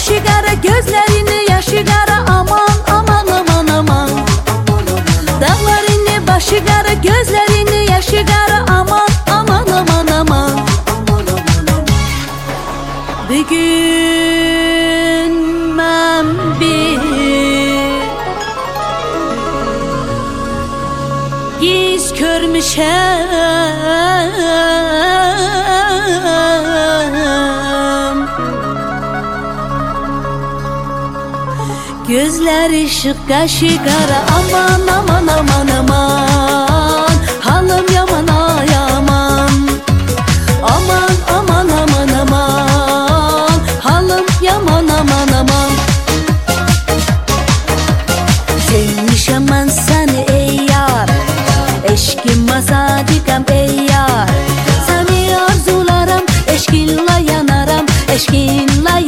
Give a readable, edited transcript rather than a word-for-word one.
başı qara, gözlerini yaşı qara. Aman aman aman aman. Dağlarını başı qara, gözlerini yaşı qara. Aman aman aman aman. Bugün mən bir giz görmüşəm. Gözler ışık, kaşı qara. Aman aman aman aman. Halım yaman yaman. Aman aman aman aman. Halım yaman aman aman. Sevmişəm mən səni ey yar, eşkim sadiqam ey yar. Səni arzularam, eşkinlə yanaram, eşkinlə